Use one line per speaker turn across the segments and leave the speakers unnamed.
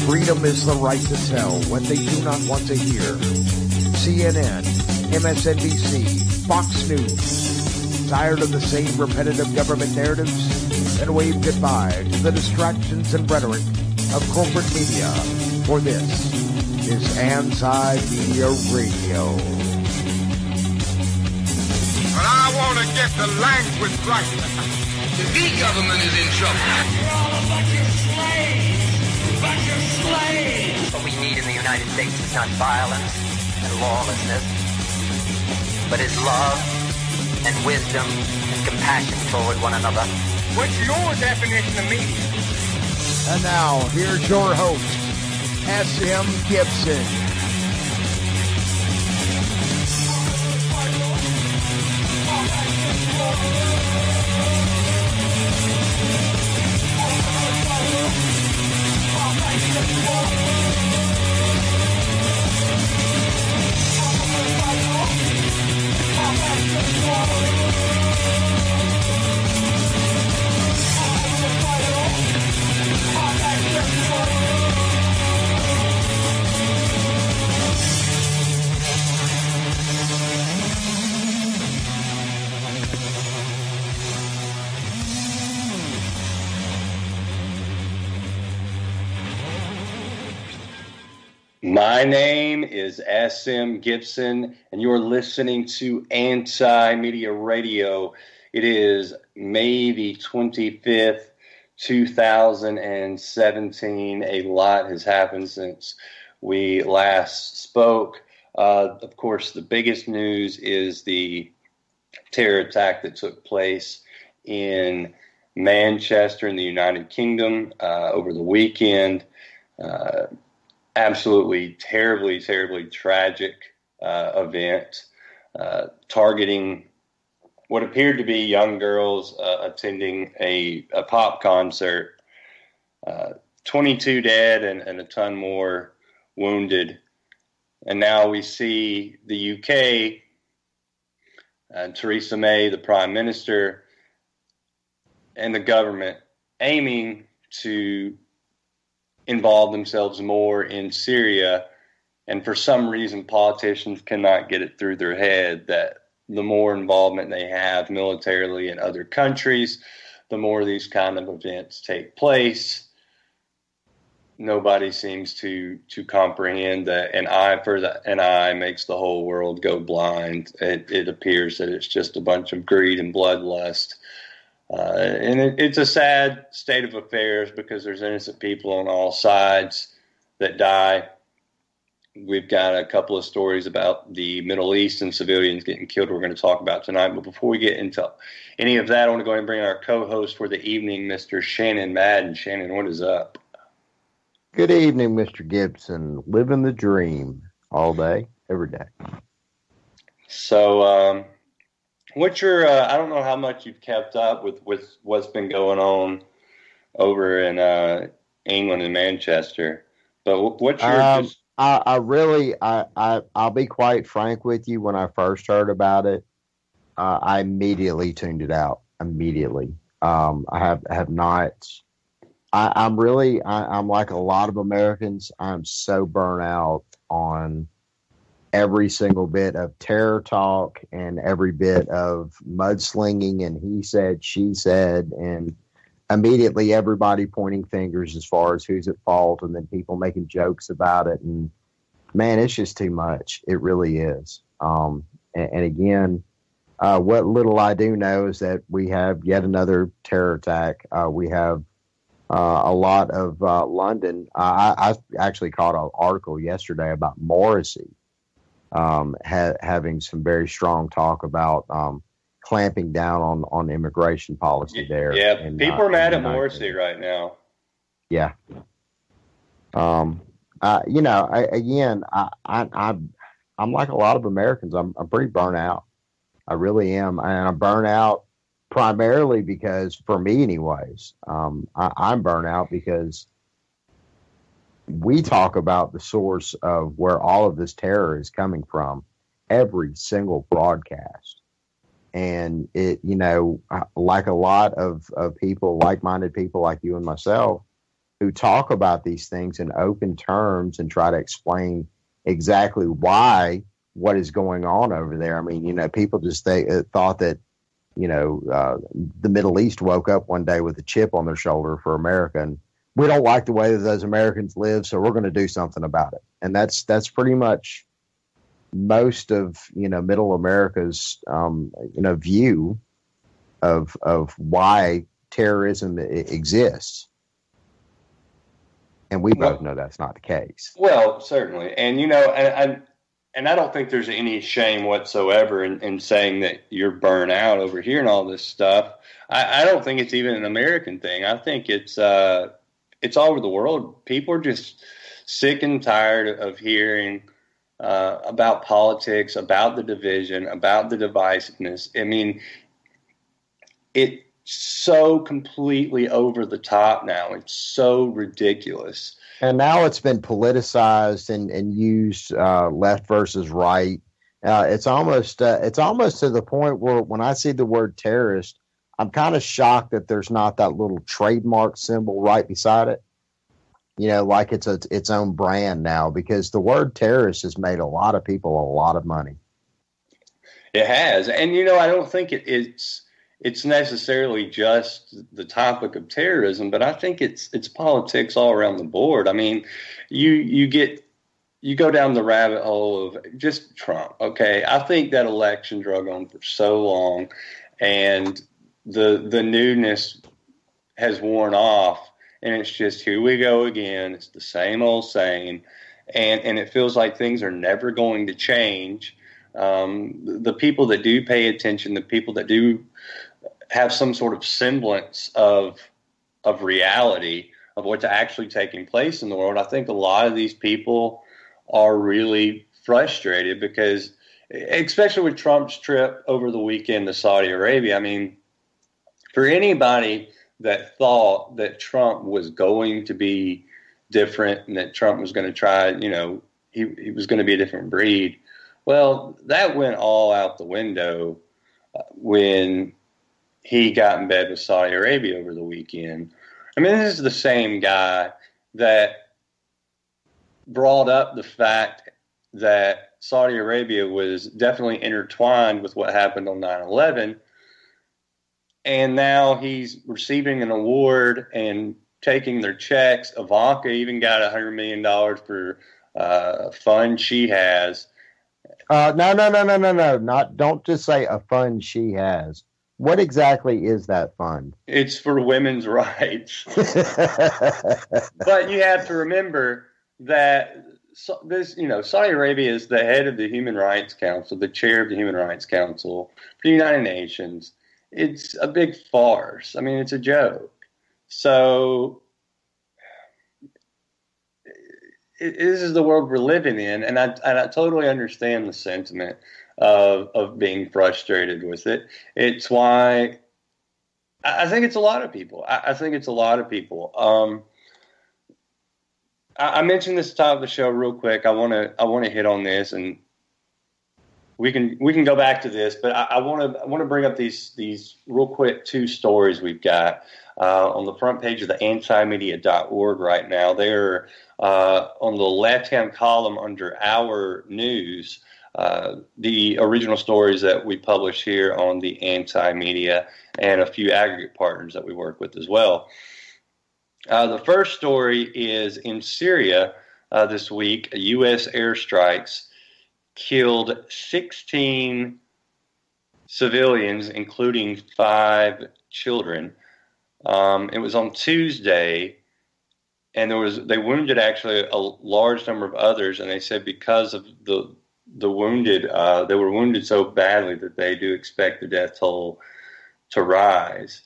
Freedom is the right to tell what they do not want to hear. CNN, MSNBC, Fox News. Tired of the same repetitive government narratives? Then wave goodbye to the distractions and rhetoric of corporate media. For this is Anti-Media Radio.
But I want to get the language right.
The government is in trouble.
You're all a bunch of slaves.
What we need in the United States is not violence and lawlessness, but is love and wisdom and compassion toward one another.
What's your definition of media?
And now, here's your host, S.M. Gibson.
My name is S.M. Gibson, and you're listening to Anti-Media Radio. It is May the 25th, 2017. A lot has happened since we last spoke. Of course, the biggest news is the terror attack that took place in Manchester in the United Kingdom over the weekend. Absolutely terribly tragic event targeting what appeared to be young girls attending a pop concert. 22 dead and a ton more wounded. And now we see the UK, Theresa May, the Prime Minister, and the government aiming to involve themselves more in Syria, and for some reason politicians cannot get it through their head that the more involvement they have militarily in other countries, the more these kind of events take place. Nobody seems to comprehend that an eye for an eye makes the whole world go blind. It appears that it's just a bunch of greed and bloodlust. And it's a sad state of affairs because there's innocent people on all sides that die. We've got a couple of stories about the Middle East and civilians getting killed we're going to talk about tonight. But before we get into any of that, I want to go ahead and bring in our co-host for the evening, Mr. Shannon Madden. Shannon, what is up?
Good evening, Mr. Gibson. Living the dream all day, every day.
So, what's your, I don't know how much you've kept up with what's been going on over in England and Manchester, but what's your...
I'll be quite frank with you. When I first heard about it, I immediately tuned it out. Immediately. I have not... I'm like a lot of Americans. I'm so burnt out on every single bit of terror talk and every bit of mudslinging and he said, she said, and immediately everybody pointing fingers as far as who's at fault and then people making jokes about it. And man, it's just too much. It really is. And again, what little I do know is that we have yet another terror attack. We have a lot of London. I actually caught an article yesterday about Morrissey having some very strong talk about clamping down on immigration policy there.
Yeah, people are mad at Morrissey right now.
Yeah. I'm like a lot of Americans. I'm pretty burnt out. I really am, and I'm burnt out primarily because, for me, anyways, I'm burnt out because we talk about the source of where all of this terror is coming from every single broadcast. And it, like a lot of people, like-minded people like you and myself, who talk about these things in open terms and try to explain exactly why what is going on over there. I mean, you know, people just thought that, you know, the Middle East woke up one day with a chip on their shoulder for America, and we don't like the way that those Americans live, so we're going to do something about it. And that's pretty much most of, you know, Middle America's, you know, view of why terrorism exists. And we both know that's not the case.
Well, certainly. And, you know, and I don't think there's any shame whatsoever in saying that you're burnt out over hearing all this stuff. I don't think it's even an American thing. I think it's all over the world. People are just sick and tired of hearing about politics, about the division, about the divisiveness. I mean, it's so completely over the top now. It's so ridiculous.
And now it's been politicized and used left versus right. It's almost to the point where when I see the word terrorist, I'm kind of shocked that there's not that little trademark symbol right beside it. You know, like it's its own brand now, because the word terrorist has made a lot of people a lot of money.
It has. And, you know, I don't think it's necessarily just the topic of terrorism, but I think it's politics all around the board. I mean, you go down the rabbit hole of just Trump. Okay, I think that election drug on for so long, and the newness has worn off, and it's just here we go again. It's the same old same, and it feels like things are never going to change. The people that do pay attention, the people that do have some sort of semblance of reality of what's actually taking place in the world, I think a lot of these people are really frustrated because, especially with Trump's trip over the weekend to Saudi Arabia, I mean, for anybody that thought that Trump was going to be different and that Trump was going to try, you know, he was going to be a different breed, well, that went all out the window when he got in bed with Saudi Arabia over the weekend. I mean, this is the same guy that brought up the fact that Saudi Arabia was definitely intertwined with what happened on 9/11. And now he's receiving an award and taking their checks. Ivanka even got $100 million for a fund she has.
No. Don't just say a fund she has. What exactly is that fund?
It's for women's rights. But you have to remember that Saudi Arabia is the head of the Human Rights Council, the chair of the Human Rights Council for the United Nations. It's a big farce. I mean, it's a joke. So this is the world we're living in, and I totally understand the sentiment of being frustrated with it. It's why I think it's a lot of people. I think it's a lot of people. I mentioned this at the top of the show real quick. I want to hit on this, and we can go back to this, but I want to bring up these real quick two stories we've got on the front page of the antimedia.org right now. They're on the left-hand column under Our News. The original stories that we publish here on the Anti-Media and a few aggregate partners that we work with as well. The first story is in Syria this week. U.S. airstrikes killed 16 civilians, including 5 children. It was on Tuesday, and they wounded actually a large number of others, and they said because of the wounded, they were wounded so badly that they do expect the death toll to rise.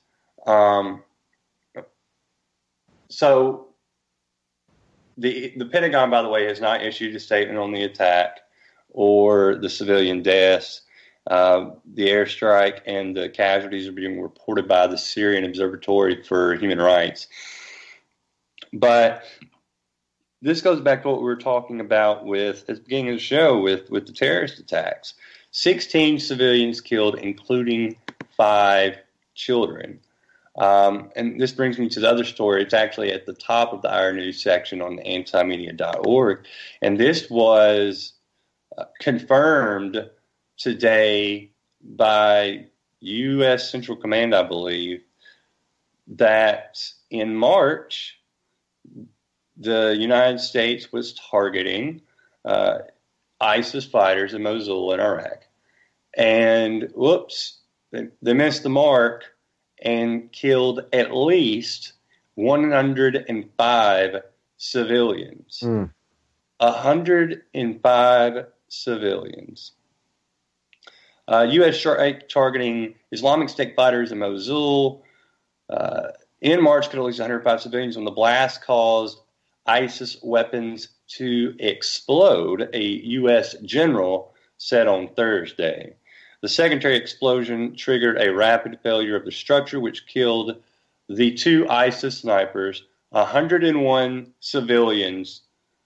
So the Pentagon, by the way, has not issued a statement on the attack or the civilian deaths. The airstrike and the casualties are being reported by the Syrian Observatory for Human Rights. But this goes back to what we were talking about at the beginning of the show with the terrorist attacks. 16 civilians killed, including 5 children. And this brings me to the other story. It's actually at the top of the Our News section on the antimedia.org. And this was confirmed today by U.S. Central Command, I believe, that in March, the United States was targeting ISIS fighters in Mosul in Iraq. And whoops, they missed the mark and killed at least 105 civilians. 105 civilians. U.S. targeting Islamic State fighters in Mosul in March killed at least 105 civilians when the blast caused ISIS weapons to explode, a U.S. general said on Thursday. The secondary explosion triggered a rapid failure of the structure, which killed the 2 ISIS snipers, 101 civilians,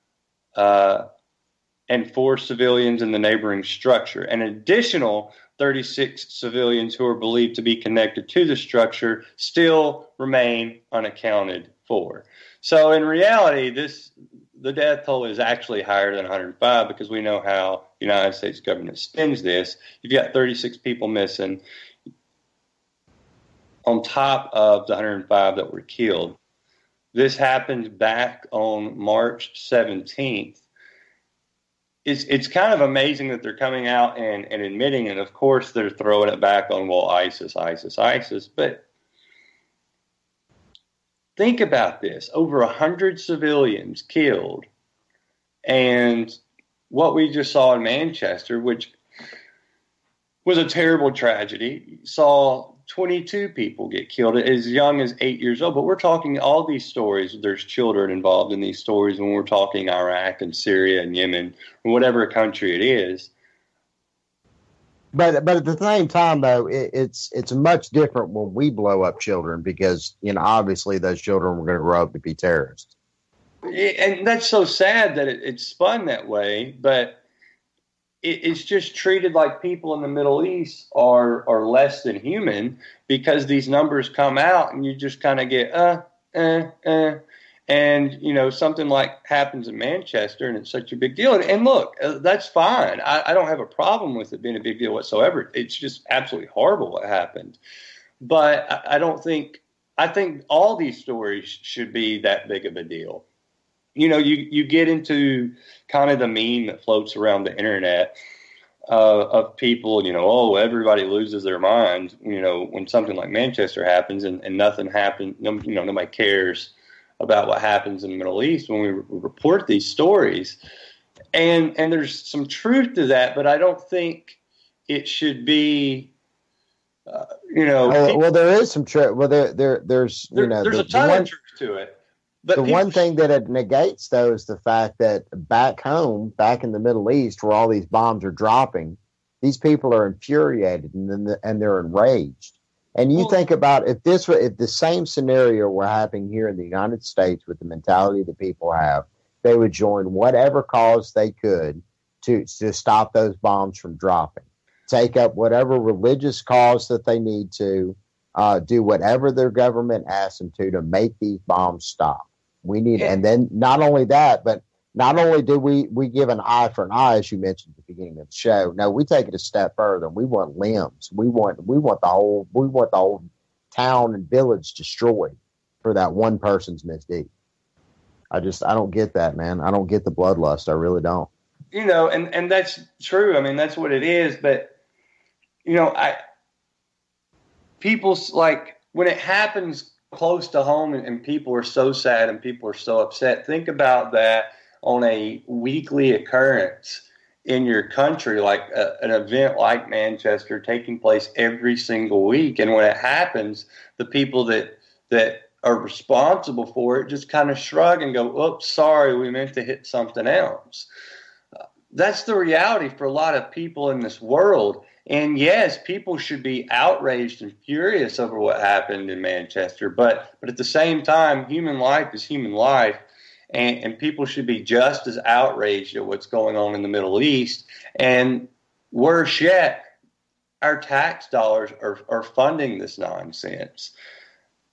and 4 civilians in the neighboring structure. An additional 36 civilians who are believed to be connected to the structure still remain unaccounted for. So in reality, the death toll is actually higher than 105 because we know how the United States government spends this. You've got 36 people missing on top of the 105 that were killed. This happened back on March 17th. It's kind of amazing that they're coming out and admitting, and of course they're throwing it back on, well, ISIS. But think about this. Over 100 civilians killed. And what we just saw in Manchester, which was a terrible tragedy, saw 22 people get killed as young as 8 years old. But we're talking all these stories. There's children involved in these stories when we're talking Iraq and Syria and Yemen, or whatever country it is.
But at the same time, though, it's much different when we blow up children because, obviously those children were going to grow up to be terrorists.
And that's so sad that it's spun that way, but it's just treated like people in the Middle East are less than human because these numbers come out and you just kind of get, and, something like happens in Manchester and it's such a big deal. And look, that's fine. I don't have a problem with it being a big deal whatsoever. It's just absolutely horrible what happened. But I think all these stories should be that big of a deal. You get into kind of the meme that floats around the internet of people, everybody loses their mind, when something like Manchester happens and nothing happens, nobody cares about what happens in the Middle East when we report these stories. And there's some truth to that, but I don't think it should be,
well, there is some truth. Well, there's
a ton of truth to it. But
one thing that it negates, though, is the fact that back home, back in the Middle East, where all these bombs are dropping, these people are infuriated and they're enraged. And you think about if the same scenario were happening here in the United States with the mentality that people have, they would join whatever cause they could to stop those bombs from dropping, take up whatever religious cause that they need to, do whatever their government asks them to make these bombs stop. And then not only that, but not only do we give an eye for an eye, as you mentioned at the beginning of the show. No, we take it a step further. We want limbs. We want the whole town and village destroyed for that one person's misdeed. I don't get that, man. I don't get the bloodlust. I really don't.
And that's true. I mean, that's what it is. But people's like when it happens close to home and people are so sad and people are so upset. Think about that on a weekly occurrence in your country, like an event like Manchester taking place every single week. And when it happens, the people that are responsible for it just kind of shrug and go, oops, sorry, we meant to hit something else. That's the reality for a lot of people in this world. And yes, people should be outraged and furious over what happened in Manchester. But at the same time, human life is human life. And people should be just as outraged at what's going on in the Middle East. And worse yet, our tax dollars are funding this nonsense.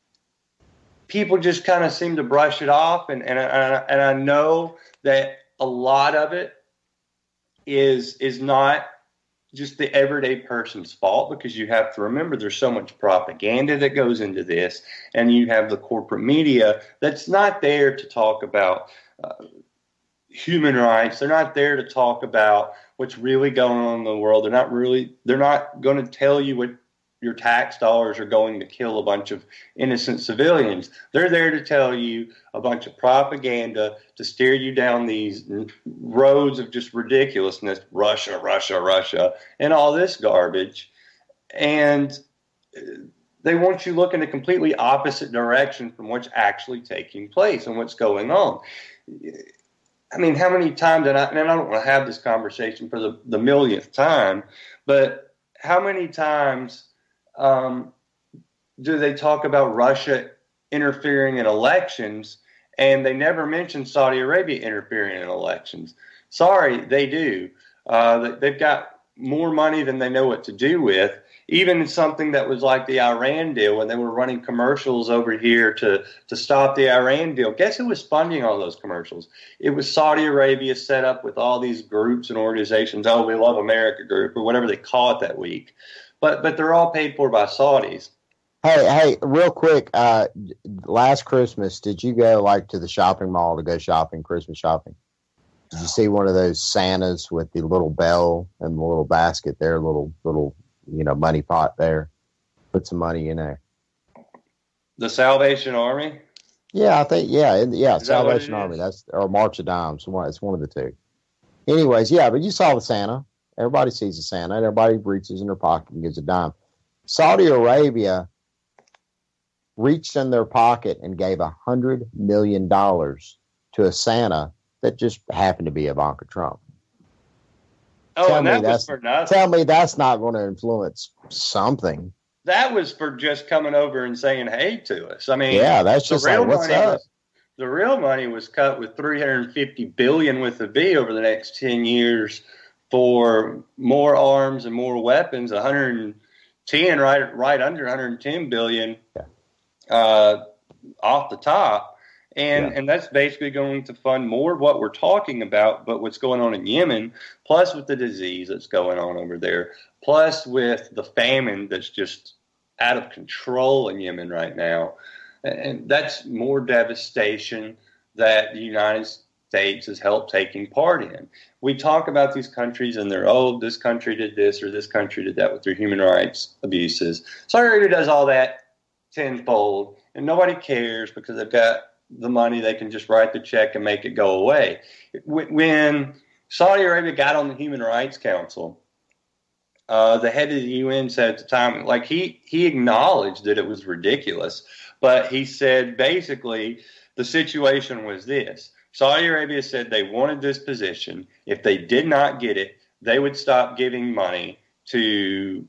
people just kind of seem to brush it off, and I know that a lot of it is not just the everyday person's fault, because you have to remember there's so much propaganda that goes into this, and you have the corporate media that's not there to talk about human rights. They're not there to talk about what's really going on in the world. They're not going to tell you what your tax dollars are going to kill a bunch of innocent civilians. They're there to tell you a bunch of propaganda to steer you down these roads of just ridiculousness, Russia, Russia, Russia, and all this garbage. And they want you looking a completely opposite direction from what's actually taking place and what's going on. I mean, how many times, and I don't want to have this conversation for the millionth time, but how many times do they talk about Russia interfering in elections, and they never mention Saudi Arabia interfering in elections? Sorry, they do. They've got more money than they know what to do with. Even in something that was like the Iran deal, when they were running commercials over here to stop the Iran deal, guess who was funding all those commercials? It was Saudi Arabia, set up with all these groups and organizations. Oh, we love America group, or whatever they call it that week. But they're all paid for by Saudis.
Hey, real quick. Last Christmas, did you go like to the shopping mall to go shopping, Christmas shopping? Did you see one of those Santas with the little bell and the little basket there, little money pot there? Put some money in there.
The Salvation Army?
Yeah, I think, yeah, Salvation Army. Or March of Dimes. It's one of the two. Anyways, yeah, but you saw the Santa. Everybody sees the Santa. Everybody reaches in their pocket and gives a dime. Saudi Arabia reached in their pocket and gave $100 million to a Santa that just happened to be Ivanka Trump.
Oh, and that was for nothing.
Tell me that's not going to influence something.
That was for just coming over and saying hey to us. I mean,
yeah, that's just like, what's up?
The real money was cut with $350 billion with a B over the next 10 years for more arms and more weapons. 110, right under 110 billion off the top. And that's basically going to fund more of what we're talking about, but what's going on in Yemen, plus with the disease that's going on over there, plus with the famine that's just out of control in Yemen right now. And that's more devastation that the United States has helped taking part in. We talk about these countries and they're, this country did this or this country did that with their human rights abuses. Saudi Arabia does all that tenfold, and nobody cares because they've got the money. They can just write the check and make it go away. When Saudi Arabia got on the Human Rights Council, the head of the UN said at the time, like he acknowledged that it was ridiculous, but he said basically the situation was this. Saudi Arabia said they wanted this position. If they did not get it, they would stop giving money to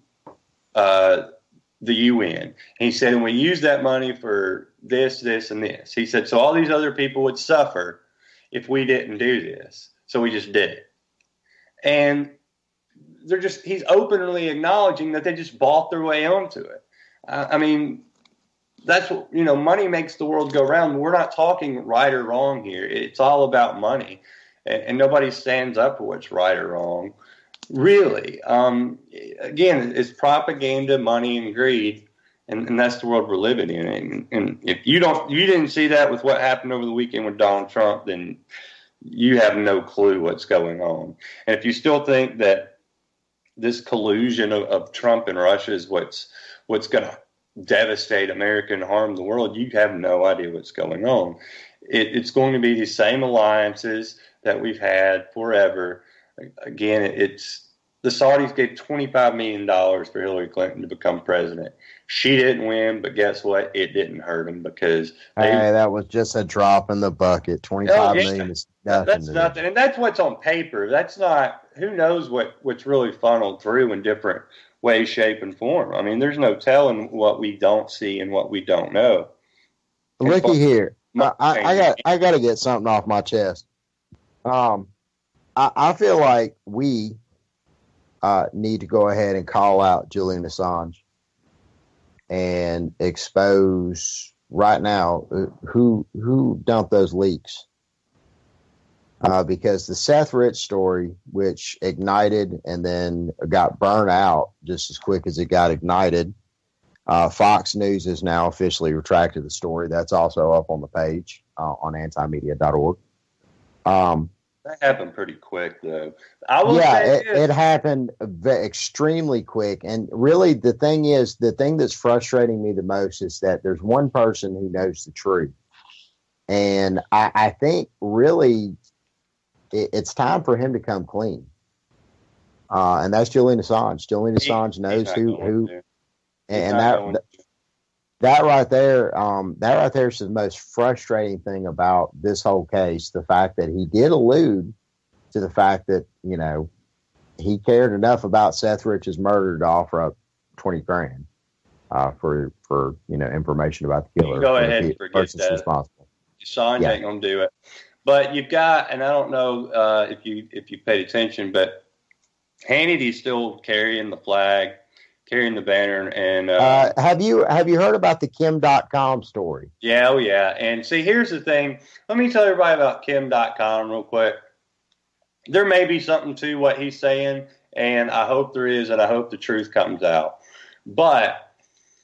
the UN. And he said, and we use that money for this, this, and this. He said, so all these other people would suffer if we didn't do this. So we just did it. And he's openly acknowledging that they just bought their way onto it. I mean, that's what, money makes the world go round. We're not talking right or wrong here. It's all about money. And nobody stands up for what's right or wrong. Really. Again, it's propaganda, money, and greed. And that's the world we're living in. And if you didn't see that with what happened over the weekend with Donald Trump, then you have no clue what's going on. And if you still think that this collusion of Trump and Russia is what's going to devastate America and harm the world, you have no idea what's going on. It's going to be the same alliances that we've had forever. Again, the Saudis gave $25 million for Hillary Clinton to become president. She didn't win, but guess what? It didn't hurt them because
that was just a drop in the bucket. $25 million is nothing.
That's nothing, and that's what's on paper. That's not. Who knows what's really funneled through in different way, shape, and form. I mean, there's no telling what we don't see and what we don't know.
Looky here. I got to get something off my chest. I feel like we need to go ahead and call out Julian Assange and expose right now, who dumped those leaks? Because the Seth Rich story, which ignited and then got burned out just as quick as it got ignited, Fox News has now officially retracted the story. That's also up on the page on antimedia.org.
That happened pretty quick, though.
It happened extremely quick. And really, the thing that's frustrating me the most is that there's one person who knows the truth. And I think really it's time for him to come clean. And that's Julian Assange. Julian Assange knows who, and that right there is the most frustrating thing about this whole case. The fact that he did allude to the fact that, he cared enough about Seth Rich's murder to offer up $20,000 for information about the killer.
Go ahead and forget that.
Responsible.
Assange ain't gonna do it. But you've got, and I don't know if you paid attention, but Hannity's still carrying the flag, carrying the banner, and
have you heard about the Kim.com story?
Yeah, oh yeah. And see, here's the thing. Let me tell everybody about Kim.com real quick. There may be something to what he's saying, and I hope there is, and I hope the truth comes out. But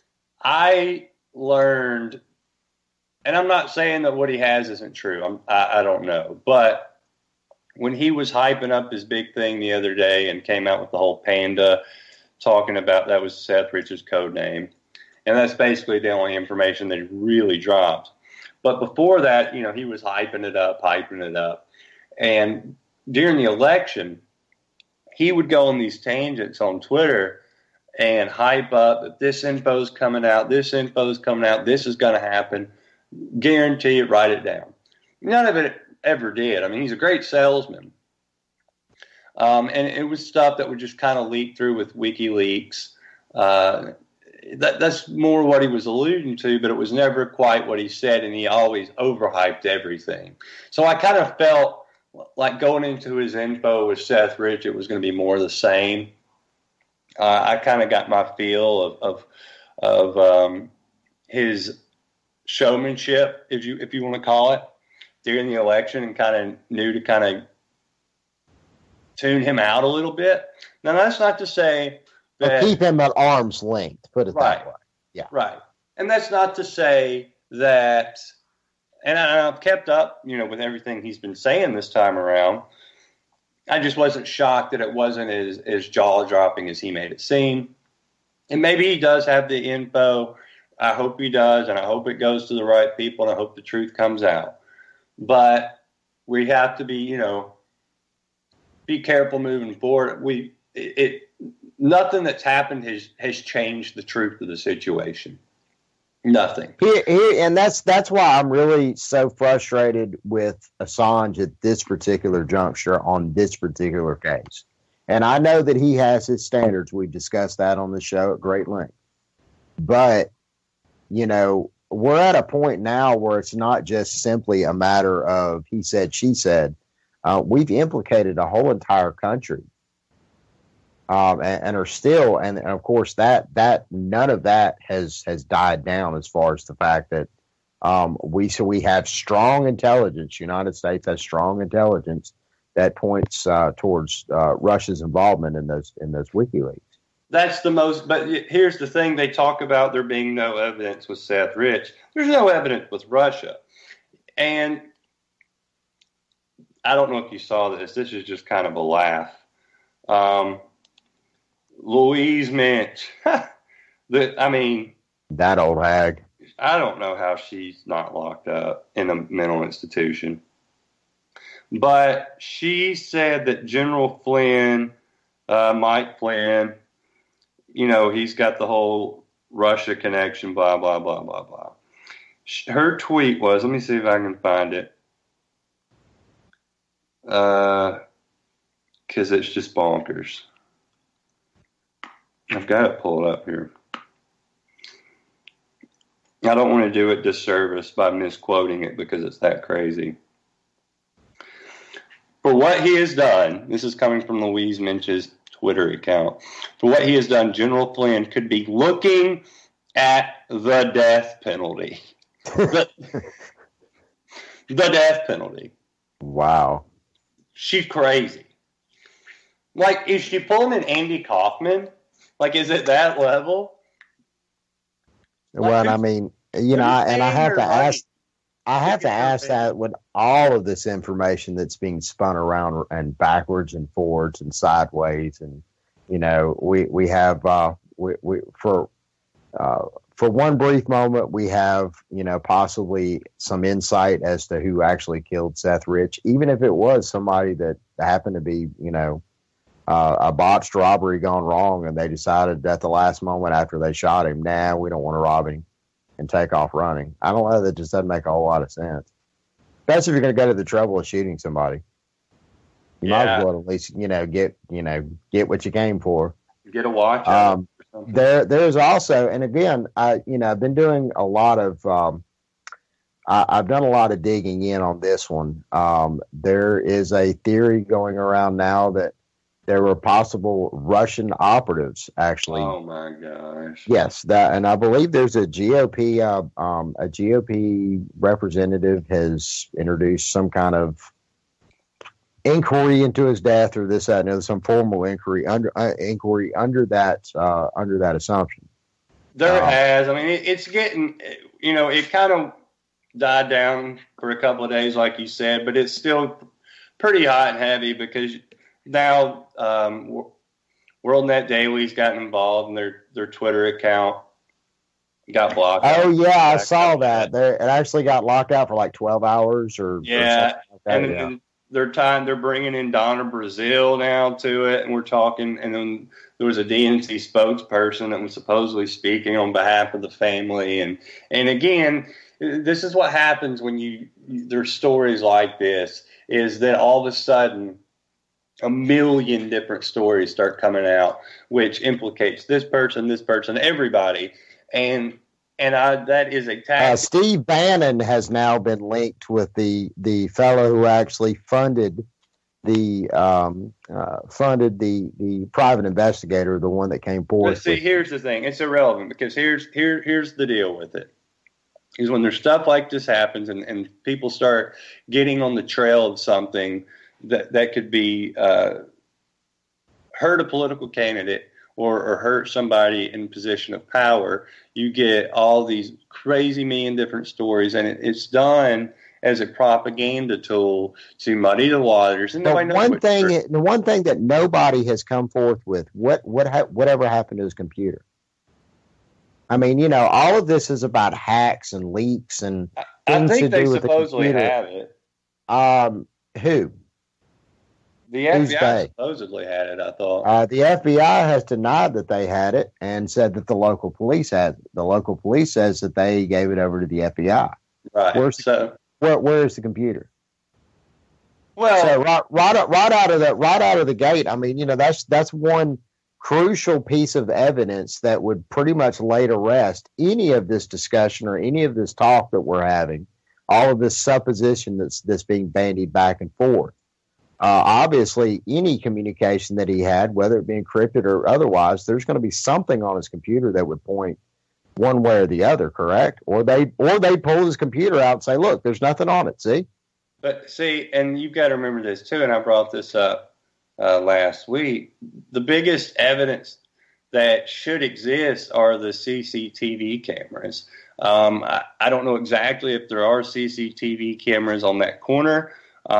I learned, and I'm not saying that what he has isn't true. I don't know. But when he was hyping up his big thing the other day and came out with the whole panda, talking about that was Seth Rich's code name, and that's basically the only information that he really dropped. But before that, he was hyping it up. And during the election, he would go on these tangents on Twitter and hype up that this info's coming out, this is going to happen. Guarantee it, write it down. None of it ever did. I mean, he's a great salesman. And it was stuff that would just kind of leak through with WikiLeaks. That's more what he was alluding to, but it was never quite what he said, and he always overhyped everything. So I kind of felt like going into his info with Seth Rich, it was going to be more the same. I kind of got my feel of his showmanship, if you want to call it, during the election, and kind of knew to kind of tune him out a little bit. Now, that's not to say that...
keep him at arm's length, put it that way. Yeah.
Right. And that's not to say that... And I've kept up, with everything he's been saying this time around. I just wasn't shocked that it wasn't as jaw-dropping as he made it seem. And maybe he does have the info. I hope he does, and I hope it goes to the right people, and I hope the truth comes out. But we have to be, be careful moving forward. Nothing that's happened has changed the truth of the situation. Nothing.
And that's why I'm really so frustrated with Assange at this particular juncture on this particular case. And I know that he has his standards. We've discussed that on the show at great length. But, we're at a point now where it's not just simply a matter of he said, she said. We've implicated a whole entire country. And are still, and of course that none of that has died down as far as the fact that we have strong intelligence. United States has strong intelligence that points towards Russia's involvement in those WikiLeaks.
That's the most. But here's the thing: they talk about there being no evidence with Seth Rich. There's no evidence with Russia, and I don't know if you saw this. This is just kind of a laugh. Louise Mensch.
That old hag.
I don't know how she's not locked up in a mental institution. But she said that General Flynn, Mike Flynn, he's got the whole Russia connection, blah, blah, blah, blah, blah. Her tweet was, let me see if I can find it. Because it's just bonkers. I've got to pull it up here. I don't want to do it disservice by misquoting it because it's that crazy. For what he has done, this is coming from Louise Mensch's Twitter account. For what he has done, General Flynn could be looking at the death penalty. the death penalty.
Wow.
She's crazy. Like, is she pulling an Andy Kaufman? Like, is it that level?
Well, I mean, you know, and I have to ask. I have to ask that with all of this information that's being spun around and backwards and forwards and sideways, and you know, we have for one brief moment we have, you know, possibly some insight as to who actually killed Seth Rich, even if it was somebody that happened to be, you know, a botched robbery gone wrong, and they decided at the last moment after they shot him, nah, we don't want to rob him, and take off running. I don't know. That just doesn't make a whole lot of sense. Especially if you're going to go to the trouble of shooting somebody. You might as well at least, get what you came for.
Get a watch.
There's also, and again, I've been doing a lot of, I've done a lot of digging in on this one. There is a theory going around now that there were possible Russian operatives, actually.
Oh my gosh!
Yes, and I believe there's a GOP representative has introduced some kind of inquiry into his death, or this, that, and there's some formal inquiry under that assumption.
There has. I mean, it's getting. It kind of died down for a couple of days, like you said, but it's still pretty hot and heavy because now WorldNet Daily's gotten involved, and their Twitter account got blocked.
Oh yeah, I saw that. It actually got locked out for like 12 hours or
yeah.
Or something like that,
And they're bringing in Donna Brazile now to it, and we're talking. And then there was a DNC spokesperson that was supposedly speaking on behalf of the family. And again, this is what happens when there's stories like this, is that all of a sudden a million different stories start coming out, which implicates this person, everybody. And that is a tactic.
Steve Bannon has now been linked with the fellow who actually funded the private investigator, the one that came forward.
But see, here's the thing: it's irrelevant, because here's the deal with it. Is when there's stuff like this happens, and people start getting on the trail of something that could be hurt a political candidate or hurt somebody in position of power. You get all these crazy million different stories, and it's done as a propaganda tool to muddy the waters. And
the one thing that nobody has come forth with, whatever happened to his computer. I mean, all of this is about hacks and leaks and things
I think
to
they
do with
supposedly
the
have it.
Who?
The FBI supposedly had it, I thought.
The FBI has denied that they had it and said that the local police had it. The local police says that they gave it over to the FBI.
Right.
Where is the computer?
Well,
so right out of the gate. I mean, that's one crucial piece of evidence that would pretty much lay to rest any of this discussion or any of this talk that we're having. All of this supposition that's being bandied back and forth. Obviously, any communication that he had, whether it be encrypted or otherwise, there's going to be something on his computer that would point one way or the other, correct? Or they pull his computer out and say, "Look, there's nothing on it." See?
But see, and you've got to remember this too. And I brought this up last week. The biggest evidence that should exist are the CCTV cameras. I don't know exactly if there are CCTV cameras on that corner.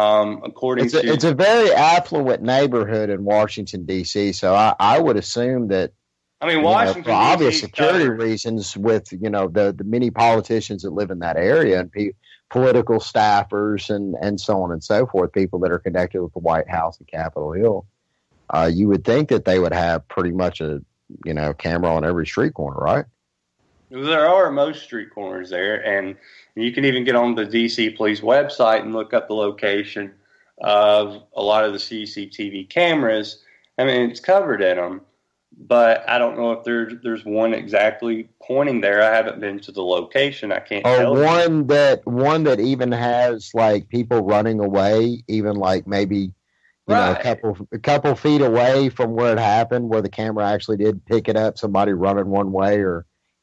It's
a very affluent neighborhood in Washington, D.C., so I would assume that,
I mean, Washington,
for obvious security reasons, with the many politicians that live in that area and political staffers and so on and so forth, people that are connected with the White House and Capitol Hill, you would think that they would have pretty much a camera on every street corner, right?
There are most street corners there, and you can even get on the DC Police website and look up the location of a lot of the CCTV cameras. I mean, it's covered in them, but I don't know if there's one exactly pointing there. I haven't been to the location. I can't tell.
One that even has like people running away, even like maybe
right.
a couple feet away from where it happened, where the camera actually did pick it up. Somebody running one way or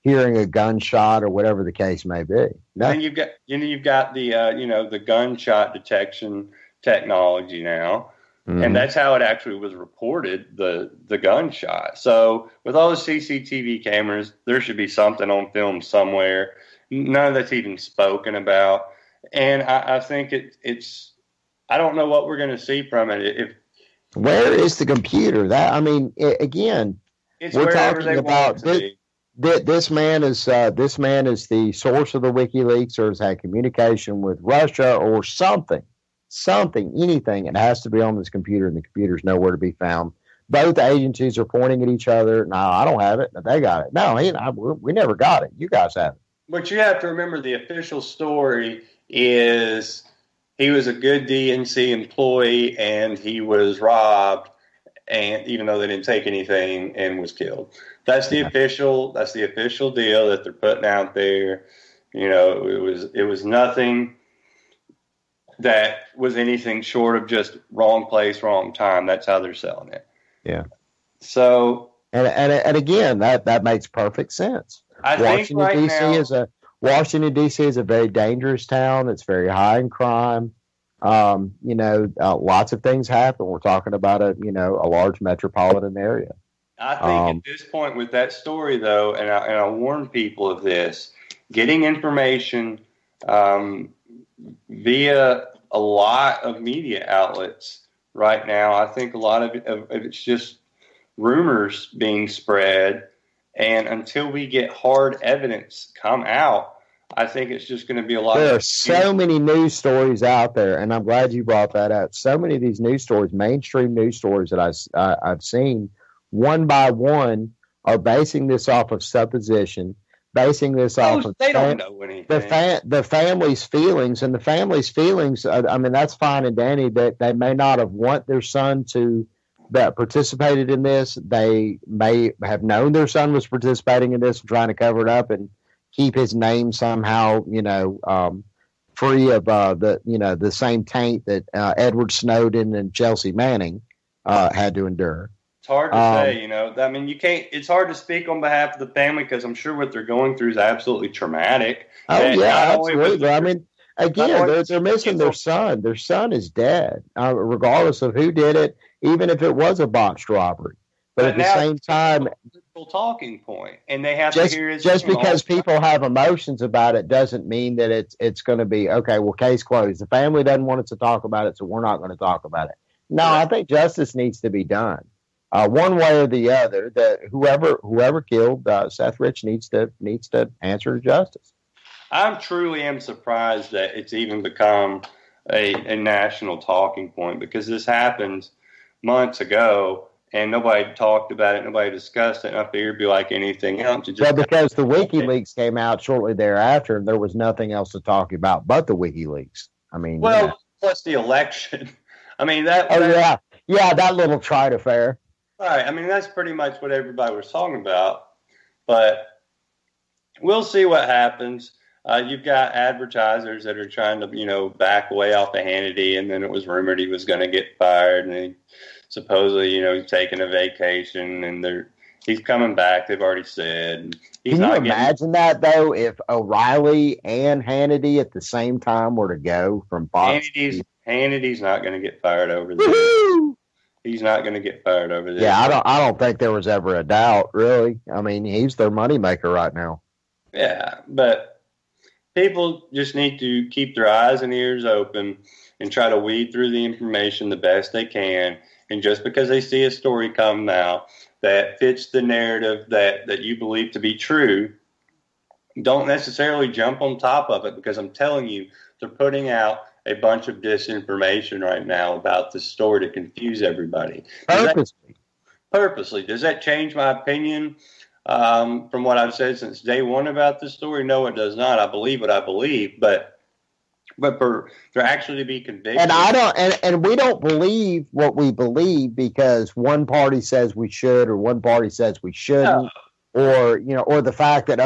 hearing a gunshot or whatever the case may be.
And you've got the the gunshot detection technology now, and that's how it actually was reported, the gunshot. So with all the CCTV cameras, there should be something on film somewhere. None of that's even spoken about, and I think it's. I don't know what we're going to see from it.
Where is the computer? Again, we're talking about this man is the source of the WikiLeaks, or has had communication with Russia or something, anything. It has to be on this computer, and the computer's nowhere to be found. Both agencies are pointing at each other. No, I don't have it. They got it. No, we never got it. You guys have it.
But you have to remember, the official story is he was a good DNC employee and he was robbed, and even though they didn't take anything, and was killed. That's the official deal that they're putting out there. It was nothing that was anything short of just wrong place, wrong time. That's how they're selling it.
Yeah.
So
and again, that makes perfect sense. Washington D.C. is a very dangerous town. It's very high in crime. Lots of things happen. We're talking about a large metropolitan area.
I think at this point with that story, though, and I warn people of this, getting information via a lot of media outlets right now, I think a lot of it's just rumors being spread. And until we get hard evidence come out, I think it's just going to be a lot.
There are so many news stories out there, and I'm glad you brought that up. So many of these news stories, mainstream news stories that I've seen, one by one, are basing this off of supposition, basing this off of
they don't know anything.
The family's feelings, and the family's feelings. That's fine and dandy. That they may not have want their son to that participated in this. They may have known their son was participating in this, trying to cover it up and keep his name somehow, free of the same taint that Edward Snowden and Chelsea Manning had to endure.
It's hard to say, you can't. It's hard to speak on behalf of the family because I'm sure what they're going through is absolutely traumatic.
Oh yeah, absolutely. They're missing their son. Their son is dead, regardless of who did it, even if it was a botched robbery. But at the same time,
talking point, and they have
to
hear his
just because people have emotions about it doesn't mean that it's going to be okay. Well, case closed. The family doesn't want us to talk about it, so we're not going to talk about it. No, I think justice needs to be done, one way or the other. That whoever killed Seth Rich needs to answer to justice.
I truly am surprised that it's even become a national talking point, because this happened months ago. And nobody talked about it. Nobody discussed it. And I figured it'd be like anything else.
Because the WikiLeaks came out shortly thereafter, and there was nothing else to talk about but the WikiLeaks.
Plus the election.
that little trite affair.
Right. That's pretty much what everybody was talking about. But we'll see what happens. You've got advertisers that are trying to, back away off of Hannity, and then it was rumored he was going to get fired, and he supposedly, he's taking a vacation, and he's coming back. They've already said.
Can you imagine that, though, if O'Reilly and Hannity at the same time were to go from Fox?
Hannity's not going to get fired over this. Woo-hoo! He's not going to get fired over this.
Yeah, I don't think there was ever a doubt, really. He's their moneymaker right now.
Yeah, but people just need to keep their eyes and ears open and try to weed through the information the best they can. And just because they see a story come out that fits the narrative that you believe to be true, don't necessarily jump on top of it, because I'm telling you, they're putting out a bunch of disinformation right now about this story to confuse everybody. Purposely. Does that change my opinion from what I've said since day one about this story? No, it does not. I believe what I believe, but for actually to be convicted,
and we don't believe what we believe because one party says we should or one party says we shouldn't, or the fact that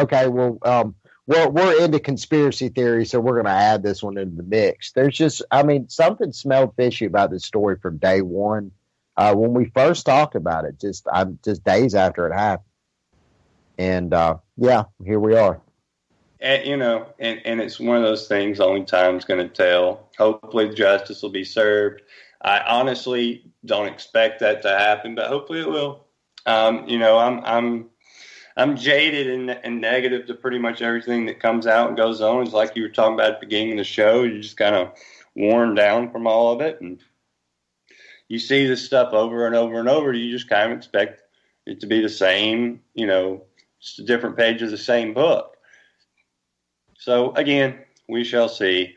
we're into conspiracy theory, so we're going to add this one into the mix. There's just, something smelled fishy about this story from day one when we first talked about it, just days after it happened. And yeah, here we are.
And, and it's one of those things only time's going to tell. Hopefully justice will be served. I honestly don't expect that to happen, but hopefully it will. I'm jaded and negative to pretty much everything that comes out and goes on. It's like you were talking about at the beginning of the show. You're just kind of worn down from all of it. And you see this stuff over and over and over. You just kind of expect it to be the same, just a different page of the same book. So, again, we shall see.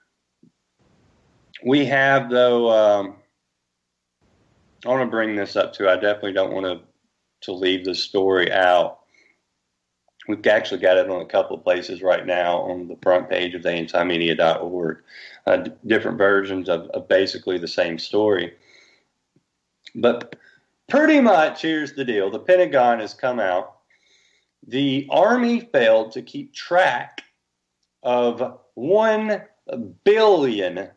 We have, though, I want to bring this up, too. I definitely don't want to leave the story out. We've actually got it on a couple of places right now on the front page of the antimedia.org, different versions of basically the same story. But pretty much, here's the deal. The Pentagon has come out. The Army failed to keep track of $1 billion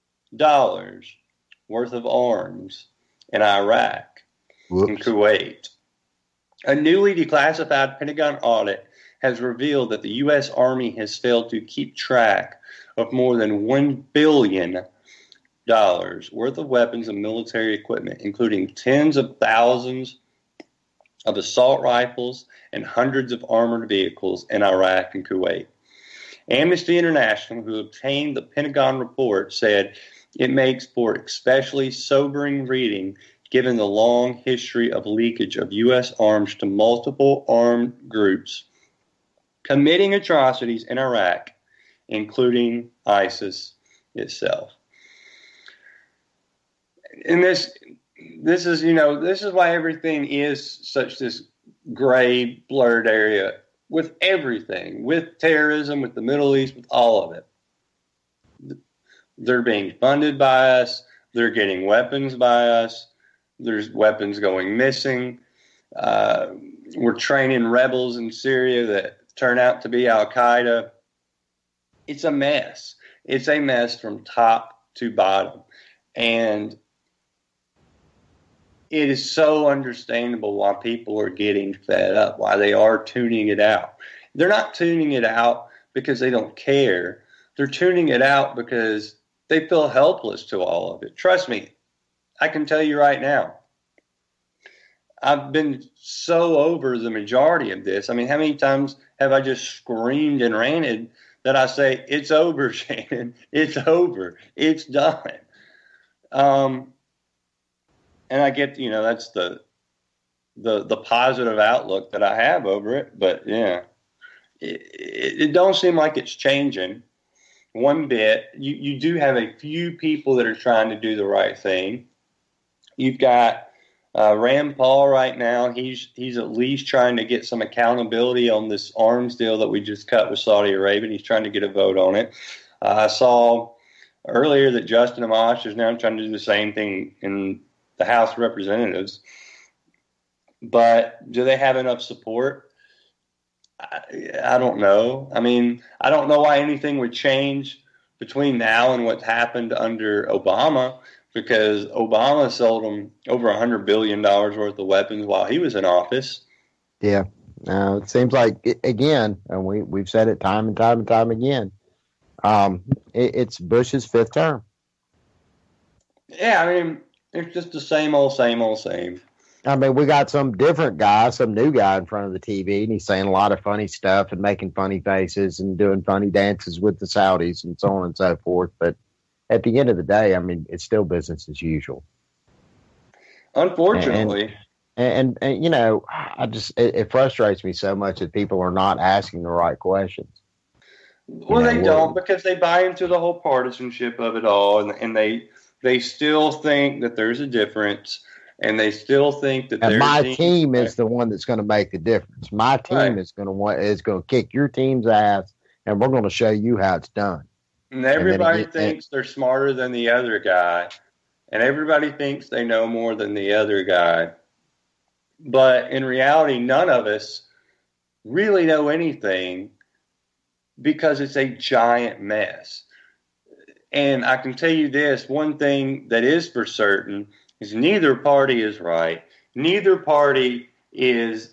worth of arms in Iraq and Kuwait. A newly declassified Pentagon audit has revealed that the U.S. Army has failed to keep track of more than $1 billion worth of weapons and military equipment, including tens of thousands of assault rifles and hundreds of armored vehicles in Iraq and Kuwait. Amnesty International, who obtained the Pentagon report, said it makes for especially sobering reading given the long history of leakage of U.S. arms to multiple armed groups committing atrocities in Iraq, including ISIS itself. And this is why everything is such this gray, blurred area with everything, with terrorism, with the Middle East, with all of it. They're being funded by us. They're getting weapons by us. There's weapons going missing. We're training rebels in Syria that turn out to be Al-Qaeda. It's a mess. It's a mess from top to bottom. And it is so understandable why people are getting fed up, why they are tuning it out. They're not tuning it out because they don't care. They're tuning it out because they feel helpless to all of it. Trust me, I can tell you right now, I've been so over the majority of this. I mean, how many times have I just screamed and ranted that I say, it's over, Shannon. It's over. It's done. And I get, that's the positive outlook that I have over it. But, yeah, it don't seem like it's changing one bit. You do have a few people that are trying to do the right thing. You've got Rand Paul right now. He's at least trying to get some accountability on this arms deal that we just cut with Saudi Arabia. He's trying to get a vote on it. I saw earlier that Justin Amash is now trying to do the same thing in the House of Representatives. But do they have enough support? I don't know. I mean, I don't know why anything would change between now and what happened under Obama, because Obama sold them over $100 billion worth of weapons while he was in office.
Yeah. It seems like, again, and we've said it time and time and time again, it's Bush's fifth term.
Yeah, I mean, it's just the same old, same old, same.
I mean, we got some different guy, some new guy in front of the TV, and he's saying a lot of funny stuff and making funny faces and doing funny dances with the Saudis and so on and so forth. But at the end of the day, I mean, it's still business as usual.
Unfortunately.
And it frustrates me so much that people are not asking the right questions.
Well, they don't, because they buy into the whole partisanship of it all, and they still think that there's a difference, and they still think that
my team is the one that's going to make the difference. My team is going to kick your team's ass, and we're going to show you how it's done.
And everybody thinks they're smarter than the other guy, and everybody thinks they know more than the other guy. But in reality, none of us really know anything, because it's a giant mess. And I can tell you this, one thing that is for certain is neither party is right. Neither party is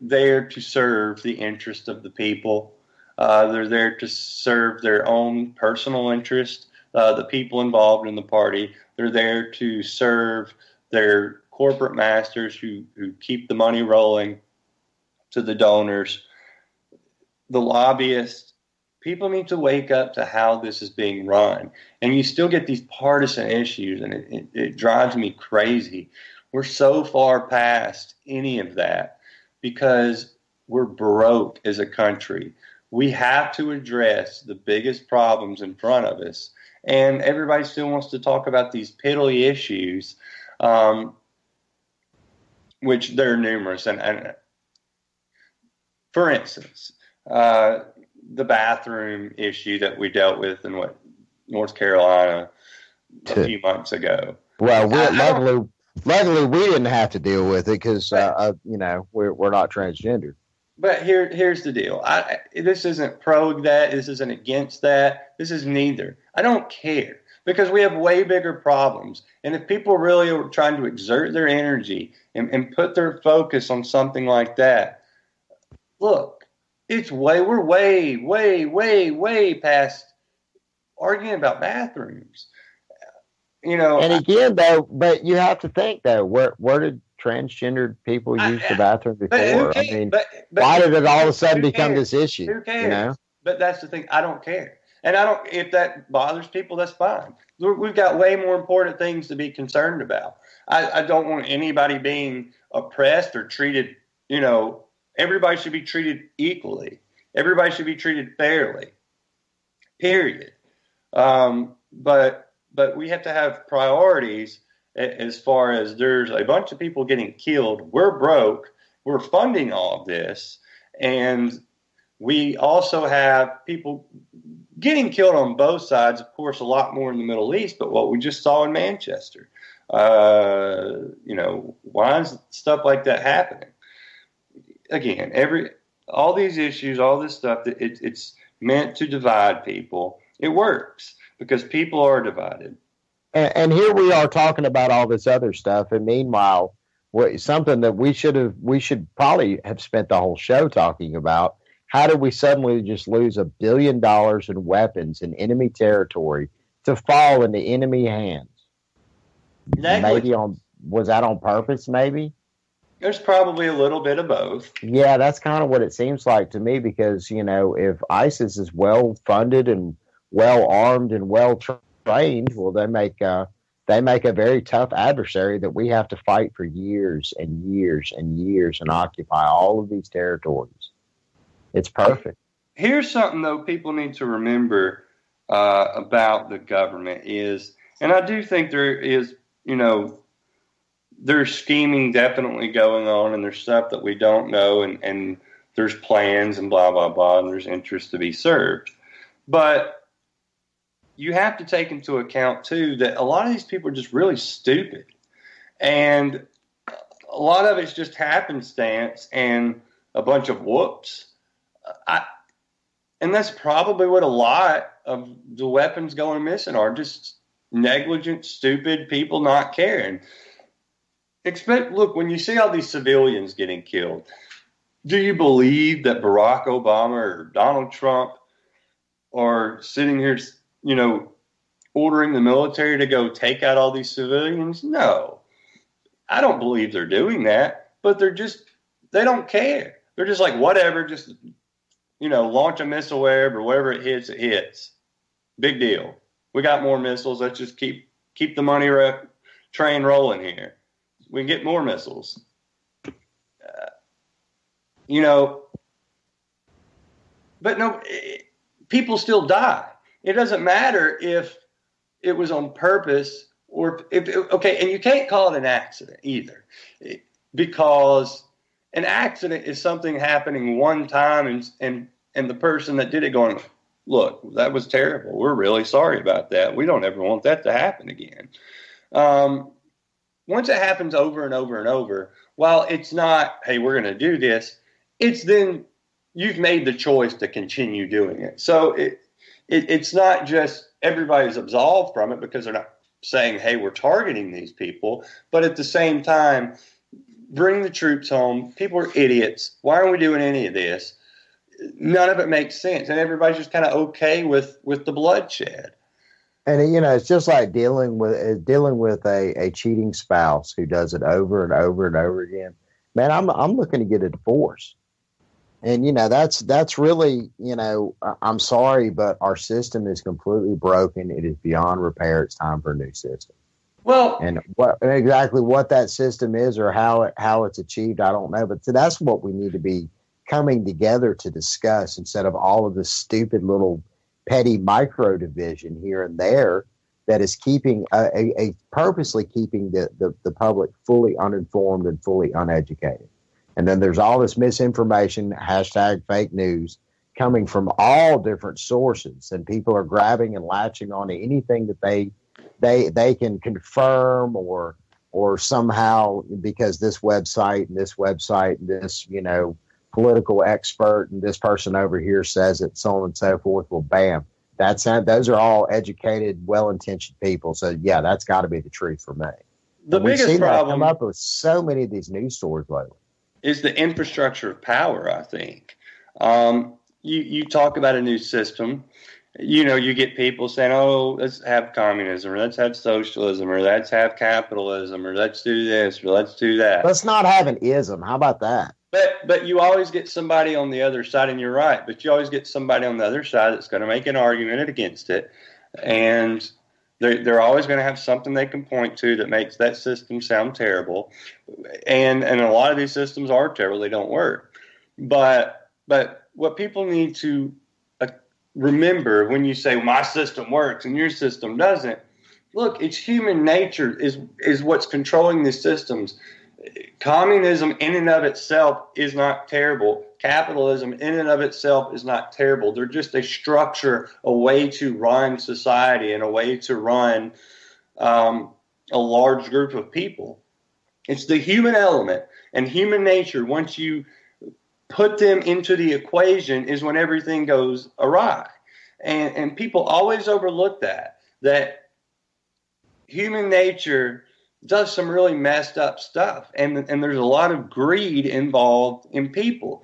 there to serve the interest of the people. They're there to serve their own personal interest, the people involved in the party. They're there to serve their corporate masters who keep the money rolling to the donors, the lobbyists. People need to wake up to how this is being run. And you still get these partisan issues, and it drives me crazy. We're so far past any of that because we're broke as a country. We have to address the biggest problems in front of us. And everybody still wants to talk about these piddly issues, which there are numerous. And for instance, the bathroom issue that we dealt with in North Carolina a few months ago.
Well, luckily we didn't have to deal with it because we're not transgender.
But here's the deal. This isn't pro that. This isn't against that. This is neither. I don't care because we have way bigger problems. And if people really are trying to exert their energy and put their focus on something like that, look, we're way past arguing about bathrooms.
And again, though, but you have to think though, where did transgendered people use the bathroom before? Why did it all of a sudden become this issue?
Who cares? But that's the thing. I don't care. And I don't. If that bothers people, that's fine. We've got way more important things to be concerned about. I don't want anybody being oppressed or treated. Everybody should be treated equally. Everybody should be treated fairly. Period. But we have to have priorities as far as there's a bunch of people getting killed. We're broke. We're funding all of this. And we also have people getting killed on both sides. Of course, a lot more in the Middle East, but what we just saw in Manchester, why is stuff like that happening? Again, all these issues, all this stuff, it's meant to divide people. It works because people are divided.
And here we are talking about all this other stuff, and meanwhile, something that we should probably have spent the whole show talking about. How did we suddenly just lose $1 billion in weapons in enemy territory to fall into enemy hands? Maybe was that on purpose? Maybe.
There's probably a little bit of both.
Yeah, that's kind of what it seems like to me because, if ISIS is well funded and well armed and well trained, well, they make a very tough adversary that we have to fight for years and years and years and occupy all of these territories. It's perfect.
Here's something, though, people need to remember about the government is, and I do think there is, there's scheming definitely going on, and there's stuff that we don't know, and there's plans and blah, blah, blah, and there's interest to be served. But you have to take into account, too, that a lot of these people are just really stupid. And a lot of it's just happenstance and a bunch of whoops. And that's probably what a lot of the weapons going missing are, just negligent, stupid people not caring. Look, when you see all these civilians getting killed, do you believe that Barack Obama or Donald Trump are sitting here, ordering the military to go take out all these civilians? No. I don't believe they're doing that, but they don't care. They're just like, whatever, just, launch a missile wherever it hits. Big deal. We got more missiles. Let's just keep the money train rolling here. We can get more missiles. But no, people still die. It doesn't matter if it was on purpose or and you can't call it an accident either, because an accident is something happening one time and the person that did it going, look, that was terrible. We're really sorry about that. We don't ever want that to happen again. Once it happens over and over and over, while it's not, hey, we're going to do this, it's then you've made the choice to continue doing it. So it's not just everybody's absolved from it because they're not saying, hey, we're targeting these people. But at the same time, bring the troops home. People are idiots. Why aren't we doing any of this? None of it makes sense, and everybody's just kind of okay with the bloodshed.
And it's just like dealing with a cheating spouse who does it over and over and over again. Man, I'm looking to get a divorce, and that's really I'm sorry, but our system is completely broken. It is beyond repair. It's time for a new system.
Well,
and what that system is or how it's achieved, I don't know. But that's what we need to be coming together to discuss, instead of all of this stupid little petty micro division here and there that is keeping purposely keeping the public fully uninformed and fully uneducated. And then there's all this misinformation, #fake news, coming from all different sources, and people are grabbing and latching on to anything that they can confirm or somehow, because this website and this political expert and this person over here says it, so on and so forth. Well, bam, those are all educated, well-intentioned people. So yeah, that's got to be the truth for me.
The biggest problem
come up with so many of these news stories lately
is the infrastructure of power. I think you talk about a new system. You get people saying, "Oh, let's have communism, or let's have socialism, or let's have capitalism, or let's do this, or let's do that."
Let's not have an ism. How about that?
But you always get somebody on the other side, and you're right. But you always get somebody on the other side that's going to make an argument against it, and they're always going to have something they can point to that makes that system sound terrible. And a lot of these systems are terrible; they don't work. But what people need to remember when you say my system works and your system doesn't, look, it's human nature is what's controlling these systems. Communism in and of itself is not terrible. Capitalism in and of itself is not terrible. They're just a structure, a way to run society and a way to run a large group of people. It's the human element and human nature. Once you put them into the equation is when everything goes awry. And people always overlook that human nature does some really messed up stuff. And there's a lot of greed involved in people.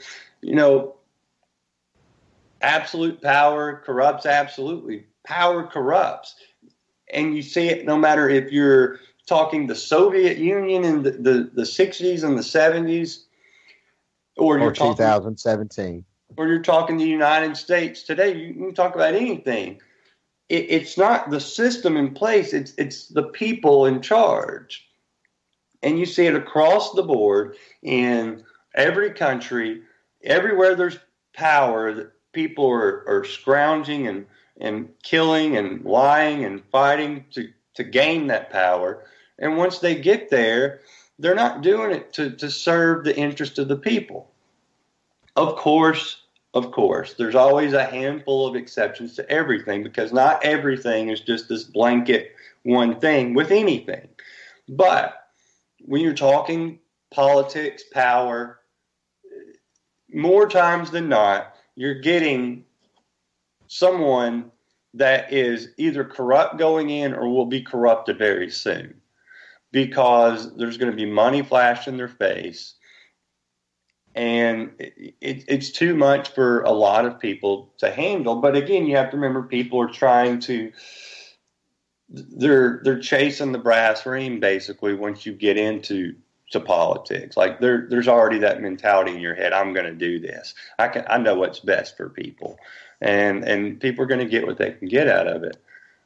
Absolute power corrupts absolutely. Power corrupts. And you see it no matter if you're talking the Soviet Union in the 60s and the 70s, or
2017.
Or you're talking the United States today. You can talk about anything. It's not the system in place. It's the people in charge. And you see it across the board in every country. Everywhere there's power, that people are scrounging and killing and lying and fighting to gain that power. And once they get there, they're not doing it to serve the interest of the people. Of course, there's always a handful of exceptions to everything, because not everything is just this blanket one thing with anything. But when you're talking politics, power, more times than not, you're getting someone that is either corrupt going in or will be corrupted very soon, because there's going to be money flashed in their face. And it's too much for a lot of people to handle. But again, you have to remember, people are trying to, they're chasing the brass ring, basically, once you get into politics. Like there's already that mentality in your head, I'm going to do this. I know what's best for people. And people are going to get what they can get out of it.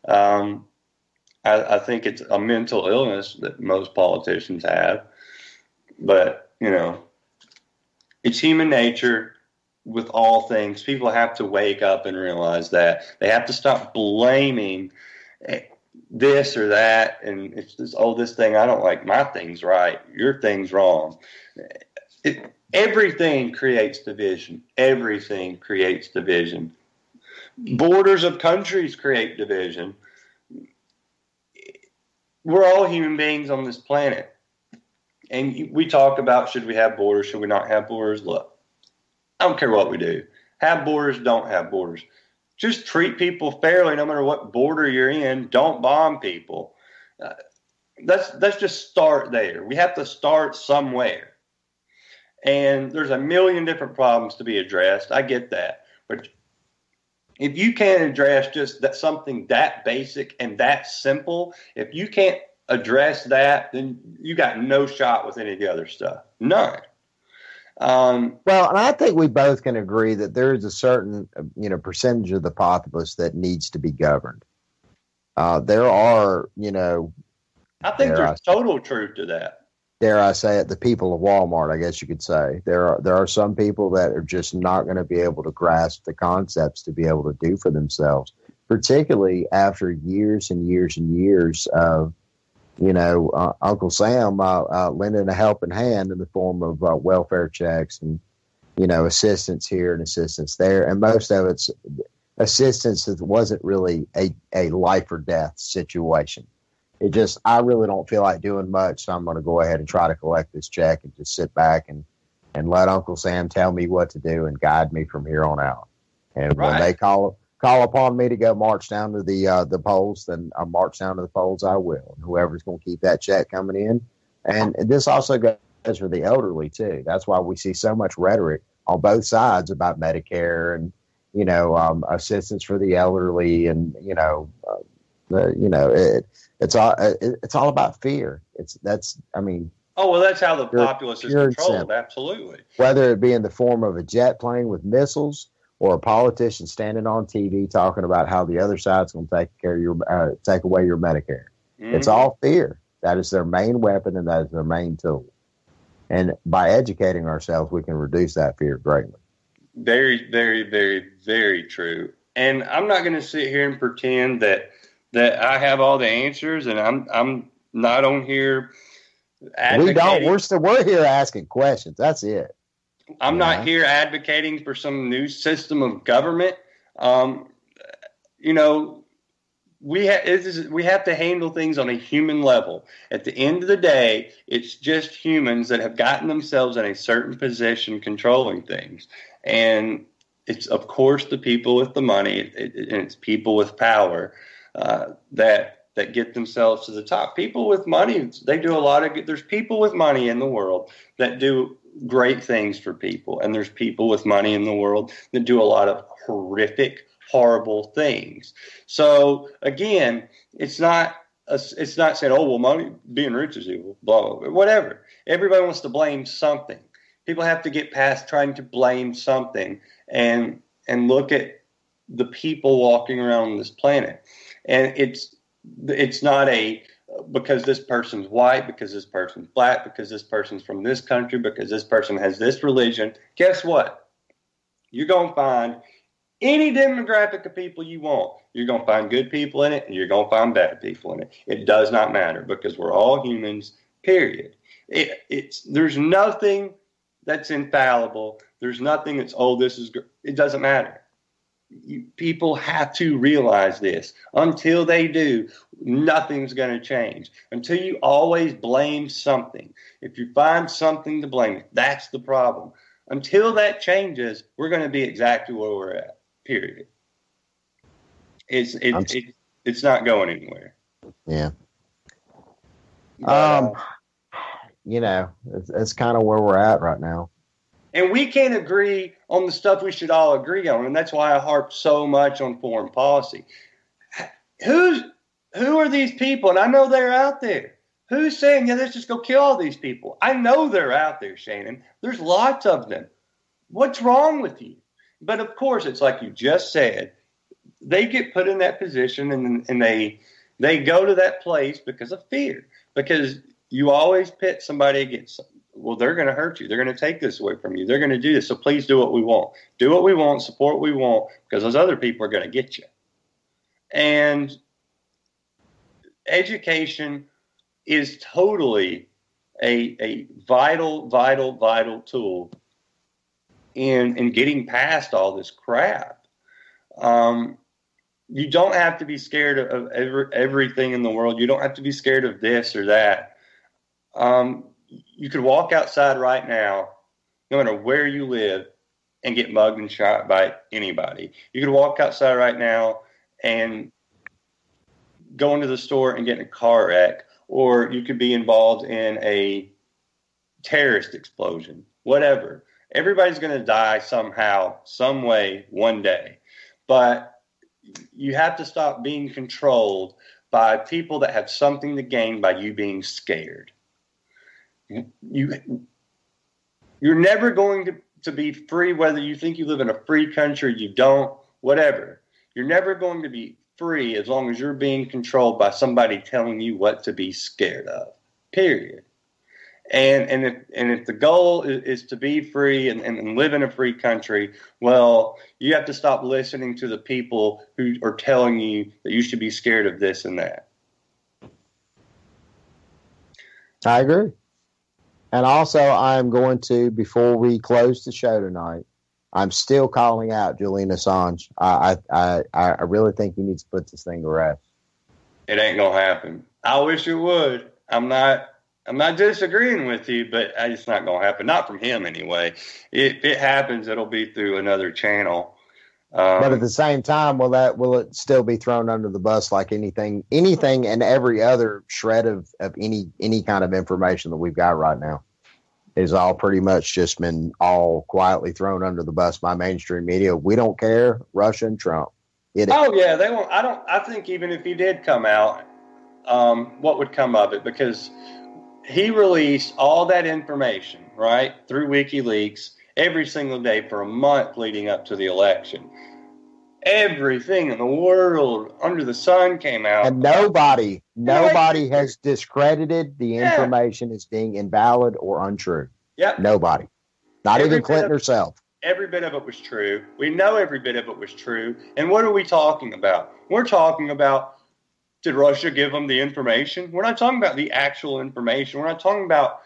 I think it's a mental illness that most politicians have. But, it's human nature with all things. People have to wake up and realize that. They have to stop blaming this or that. And it's this, this thing I don't like, my thing's right, your thing's wrong. Everything creates division. Everything creates division. Borders of countries create division. We're all human beings on this planet. And we talk about, should we have borders, should we not have borders? Look, I don't care what we do. Have borders, don't have borders. Just treat people fairly no matter what border you're in. Don't bomb people. Let's just start there. We have to start somewhere. And there's a million different problems to be addressed. I get that. But if you can't address just that something that basic and that simple, if you can't address that, then you got no shot with any of the other stuff. None.
Well, and I think we both can agree that there is a certain, percentage of the populace that needs to be governed. There are,
I think there's total truth to that.
Dare I say it, the people of Walmart, I guess you could say. There are some people that are just not going to be able to grasp the concepts to be able to do for themselves, particularly after years and years and years of, Uncle Sam lending a helping hand in the form of welfare checks and, assistance here and assistance there. And most of it's assistance that wasn't really a life or death situation. It just, I really don't feel like doing much, so I'm going to go ahead and try to collect this check and just sit back and let Uncle Sam tell me what to do and guide me from here on out. And when they call upon me to go march down to the polls, then I march down to the polls. I will. And whoever's going to keep that check coming in. And this also goes for the elderly too. That's why we see so much rhetoric on both sides about Medicare and assistance for the elderly, and it's all about fear. That's how the populace is controlled. Absolutely. Whether it be in the form of a jet plane with missiles or a politician standing on TV talking about how the other side's going to take away your Medicare. Mm-hmm. It's all fear. That is their main weapon, and that is their main tool. And by educating ourselves, we can reduce that fear greatly. Very, very, very, very true. And I'm not going to sit here and pretend that I have all the answers, and I'm not on here advocating. We're here asking questions. That's it. I'm not here advocating for some new system of government. We have to handle things on a human level. At the end of the day, it's just humans that have gotten themselves in a certain position controlling things. And it's, of course, the people with the money, and it's people with power that get themselves to the top. People with money, they do a lot of good. There's people with money in the world that do great things for people. And there's people with money in the world that do a lot of horrific, horrible things. So again, it's not saying, oh, well, money, being rich is evil, blah, blah, blah, whatever. Everybody wants to blame something. People have to get past trying to blame something and look at the people walking around this planet. And it's not because this person's white, because this person's black, because this person's from this country, because this person has this religion. Guess what? You're going to find any demographic of people you want. You're going to find good people in it, and you're going to find bad people in it. It does not matter, because we're all humans, period. There's nothing that's infallible. There's nothing that's, it doesn't matter. People have to realize this. Until they do, nothing's going to change. Until you always blame something. If you find something to blame, that's the problem. Until that changes, we're going to be exactly where we're at, period. It's not going anywhere. Yeah. It's kind of where we're at right now. And we can't agree on the stuff we should all agree on, and that's why I harp so much on foreign policy. Who are these people? And I know they're out there. Who's saying, let's just go kill all these people? I know they're out there, Shannon. There's lots of them. What's wrong with you? But, of course, it's like you just said. They get put in that position, and they go to that place because of fear. Because you always pit somebody against something. Well, they're going to hurt you. They're going to take this away from you. They're going to do this. So please do what we want. Do what we want, support what we want, because those other people are going to get you. And education is totally a vital, vital, vital tool in getting past all this crap. You don't have to be scared of everything in the world. You don't have to be scared of this or that. You could walk outside right now, no matter where you live, and get mugged and shot by anybody. You could walk outside right now and go into the store and get in a car wreck, or you could be involved in a terrorist explosion.
whatever. Everybody's going to die somehow, some way, one day. But you have to stop being controlled by people that have something to gain by you being scared. You're never going to be free, whether you think you live in a free country, you don't, whatever. You're never going to be free as long as you're being controlled by somebody telling you what to be scared of, period. And if the goal is to be free and live in a free country, well, you have to stop listening to the people who are telling you that you should be scared of this and that.
I agree. And also, I'm going to, before we close the show tonight, I'm still calling out Julian Assange. I really think he needs to put this thing to rest.
It ain't gonna happen. I wish it would. I'm not disagreeing with you, but it's not gonna happen. Not from him anyway. If it happens, it'll be through another channel.
But at the same time, will it still be thrown under the bus like anything and every other shred of any kind of information that we've got right now is all pretty much just been all quietly thrown under the bus by mainstream media. We don't care. Russia and Trump.
Oh yeah, they won't. I think even if he did come out, what would come of it? Because he released all that information, right, through WikiLeaks every single day for a month leading up to the election. Everything in the world under the sun came out.
And nobody has discredited the information as being invalid or untrue.
Yep.
Nobody. Not even Clinton herself.
Every bit of it was true. We know every bit of it was true. And what are we talking about? We're talking about, did Russia give them the information? We're not talking about the actual information. We're not talking about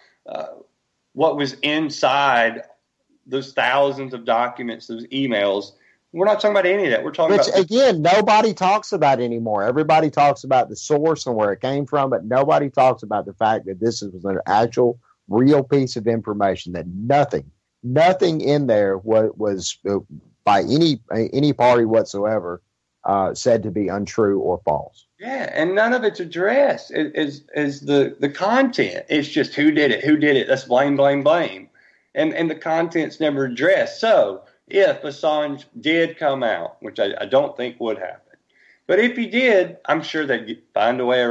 what was inside those thousands of documents, those emails. We're not talking about any of that. We're talking about...
again, nobody talks about anymore. Everybody talks about the source and where it came from, but nobody talks about the fact that this was an actual, real piece of information, that nothing in there was by any party whatsoever said to be untrue or false.
Yeah, and none of it's addressed is the content. It's just who did it. That's blame. And the content's never addressed. So if Assange did come out, which I don't think would happen, but if he did, I'm sure they'd find a way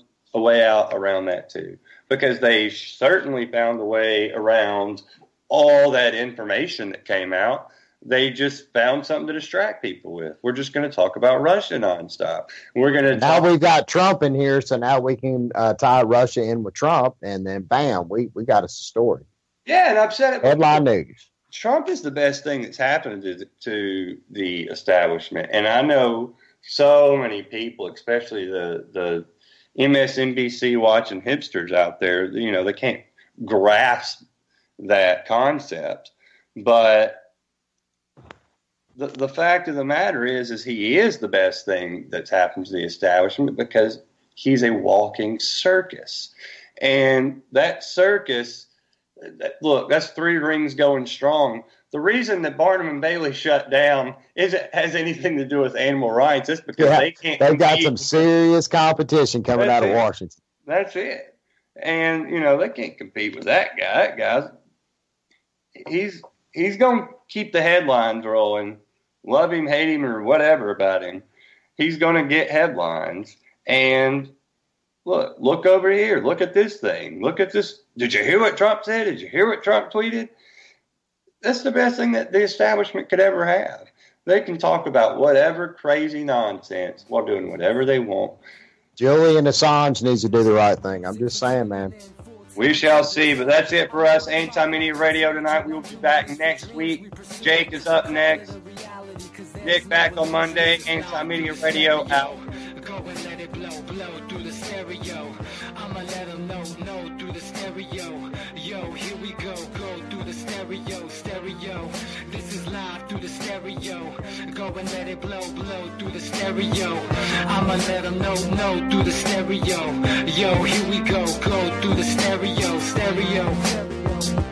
out around that too, because they certainly found a way around all that information that came out. They just found something to distract people with. We're just going to talk about Russia nonstop.
Now we've got Trump in here, so now we can tie Russia in with Trump, and then bam, we got us a story.
Yeah, and I've said it.
Headline news.
Trump is the best thing that's happened to the establishment. And I know so many people, especially the MSNBC watching hipsters out there, they can't grasp that concept. But the fact of the matter is he is the best thing that's happened to the establishment because he's a walking circus. And that circus... Look, that's three rings going strong. The reason that Barnum and Bailey shut down has anything to do with animal rights. It's because they can't.
They've got some serious competition coming out of Washington.
That's it. And they can't compete with that guy. That guy's he's going to keep the headlines rolling. Love him, hate him, or whatever about him. He's going to get headlines. And look over here. Look at this thing. Look at this. Did you hear what Trump said? Did you hear what Trump tweeted? That's the best thing that the establishment could ever have. They can talk about whatever crazy nonsense while doing whatever they want.
Julian Assange needs to do the right thing. I'm just saying, man.
We shall see. But that's it for us. Anti-Media Radio tonight. We will be back next week. Jake is up next. Nick back on Monday. Anti-Media Radio out.
Go and let it blow through the stereo. I'ma let them know through the stereo. Yo, here we go through the stereo. This is live through the stereo. Go and let it blow through the stereo. I'ma let them know through the stereo. Yo, here we go through the stereo.